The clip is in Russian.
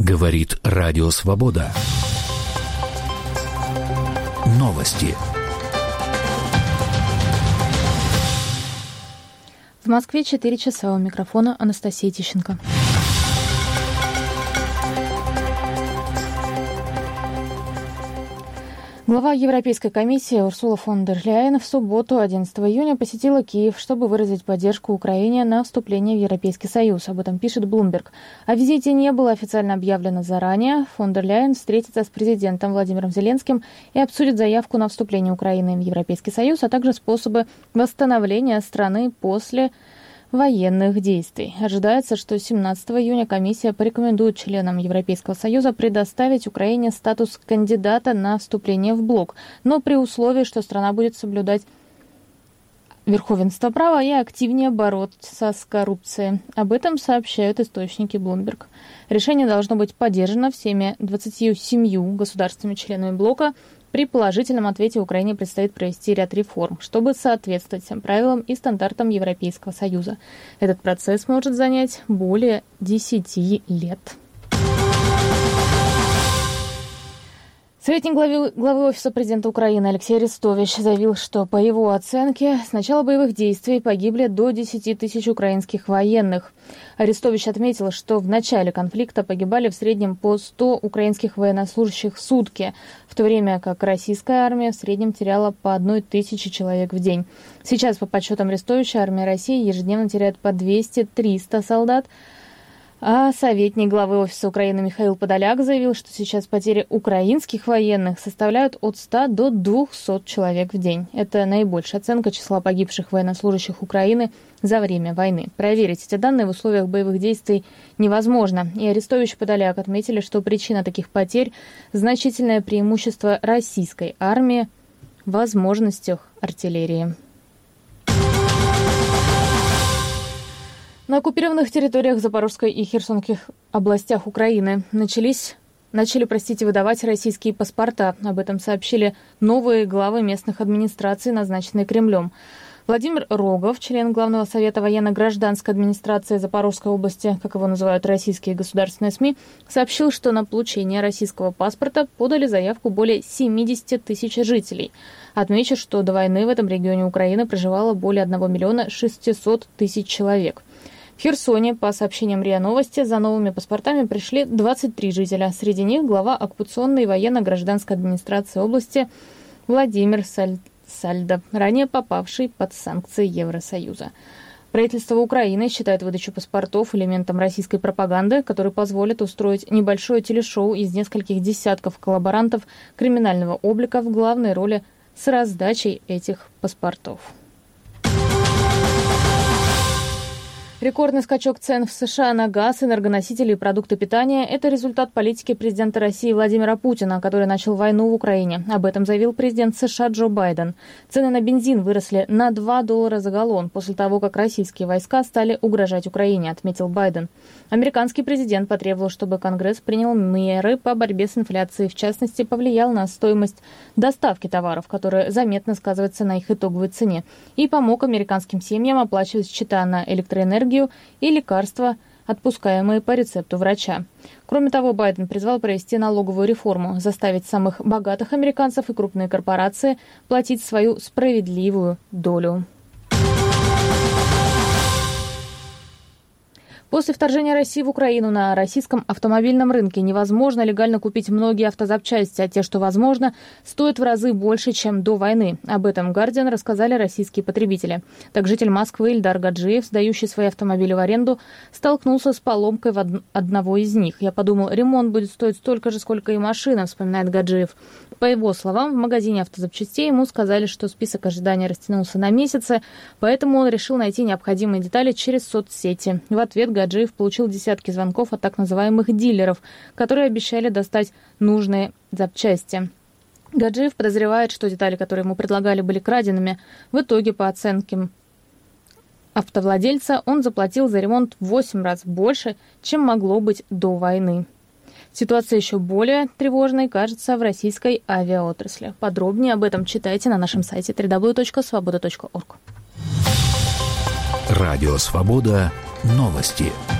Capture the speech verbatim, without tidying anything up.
Говорит Радио Свобода. Новости. В Москве четыре часа. У микрофона Анастасия Тищенко. Глава Европейской комиссии Урсула фон дер Ляйен в субботу, одиннадцатого июня, посетила Киев, чтобы выразить поддержку Украине на вступление в Европейский Союз. Об этом пишет Bloomberg. О визите не было официально объявлено заранее. Фон дер Ляйен встретится с президентом Владимиром Зеленским и обсудит заявку на вступление Украины в Европейский Союз, а также способы восстановления страны после военных действий. Ожидается, что семнадцатого июня комиссия порекомендует членам Европейского Союза предоставить Украине статус кандидата на вступление в блок, но при условии, что страна будет соблюдать верховенство права и активнее бороться с коррупцией. Об этом сообщают источники Bloomberg. Решение должно быть поддержано всеми двадцатью семью государствами-членами блока. При положительном ответе Украине предстоит провести ряд реформ, чтобы соответствовать всем правилам и стандартам Европейского Союза. Этот процесс может занять более десяти лет. Советник главы, главы Офиса президента Украины Алексей Арестович заявил, что, по его оценке, с начала боевых действий погибли до десяти тысяч украинских военных. Арестович отметил, что в начале конфликта погибали в среднем по сто украинских военнослужащих в сутки, в то время как российская армия в среднем теряла по одной тысяче человек в день. Сейчас, по подсчетам Арестовича, армия России ежедневно теряет по двести-триста солдат, а советник главы Офиса Украины Михаил Подоляк заявил, что сейчас потери украинских военных составляют от ста до двухсот человек в день. Это наибольшая оценка числа погибших военнослужащих Украины за время войны. Проверить эти данные в условиях боевых действий невозможно. И Арестович и Подоляк отметили, что причина таких потерь – значительное преимущество российской армии в возможностях артиллерии. На оккупированных территориях Запорожской и Херсонских областях Украины начались, начали, простите, выдавать российские паспорта. Об этом сообщили новые главы местных администраций, назначенные Кремлем. Владимир Рогов, член Главного совета военно-гражданской администрации Запорожской области, как его называют российские государственные СМИ, сообщил, что на получение российского паспорта подали заявку более семидесяти тысяч жителей. Отмечу, что до войны в этом регионе Украины проживало более одного миллиона шестисот тысяч человек. В Херсоне, по сообщениям РИА Новости, за новыми паспортами пришли двадцать три жителя. Среди них глава оккупационной и военно-гражданской администрации области Владимир Саль... Сальдо, ранее попавший под санкции Евросоюза. Правительство Украины считает выдачу паспортов элементом российской пропаганды, который позволит устроить небольшое телешоу из нескольких десятков коллаборантов криминального облика в главной роли с раздачей этих паспортов. Рекордный скачок цен в США на газ, энергоносители и продукты питания – это результат политики президента России Владимира Путина, который начал войну в Украине. Об этом заявил президент США Джо Байден. Цены на бензин выросли на два доллара за галлон после того, как российские войска стали угрожать Украине, отметил Байден. Американский президент потребовал, чтобы Конгресс принял меры по борьбе с инфляцией, в частности, повлиял на стоимость доставки товаров, которая заметно сказывается на их итоговой цене, и помог американским семьям оплачивать счета на электроэнергию и лекарства, отпускаемые по рецепту врача. Кроме того, Байден призвал провести налоговую реформу, заставить самых богатых американцев и крупные корпорации платить свою справедливую долю. После вторжения России в Украину на российском автомобильном рынке невозможно легально купить многие автозапчасти, а те, что возможно, стоят в разы больше, чем до войны. Об этом «Гардиан» рассказали российские потребители. Так, житель Москвы Ильдар Гаджиев, сдающий свои автомобили в аренду, столкнулся с поломкой в од- одного из них. «Я подумал, ремонт будет стоить столько же, сколько и машина», — вспоминает Гаджиев. По его словам, в магазине автозапчастей ему сказали, что список ожидания растянулся на месяцы, поэтому он решил найти необходимые детали через соцсети. В ответ Гаджиев получил десятки звонков от так называемых дилеров, которые обещали достать нужные запчасти. Гаджиев подозревает, что детали, которые ему предлагали, были краденными. В итоге, по оценкам автовладельца, он заплатил за ремонт в восемь раз больше, чем могло быть до войны. Ситуация еще более тревожной кажется в российской авиаотрасли. Подробнее об этом читайте на нашем сайте дабл ю дабл ю дабл ю точка свобода точка орг. Радио «Свобода». Новости.